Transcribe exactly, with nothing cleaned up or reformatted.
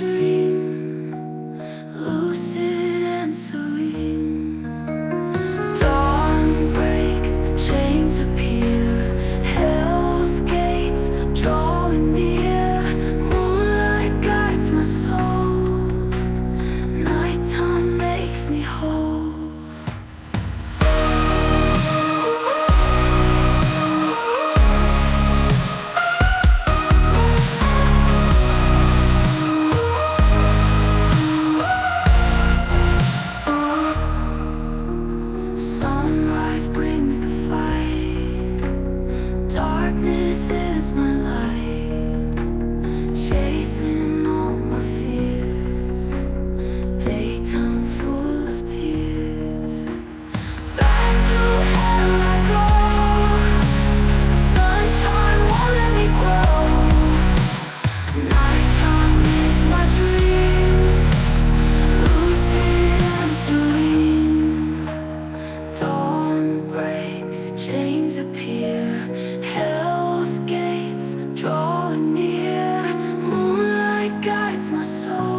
dream, lucid and serene. Dawn breaks, chains appear, hell's gates drawing near. Moonlight guides my soul, nighttime makes me whole. Sunrise brings the fight, darkness is my light, chasing all my fears, daytime full of tears. Back to hell I go, sunshine won't let me grow. Nighttime is my dream, lucid and serene. Dawn breaks, chains appear, hell's gates drawing near. Moonlight guides my soul,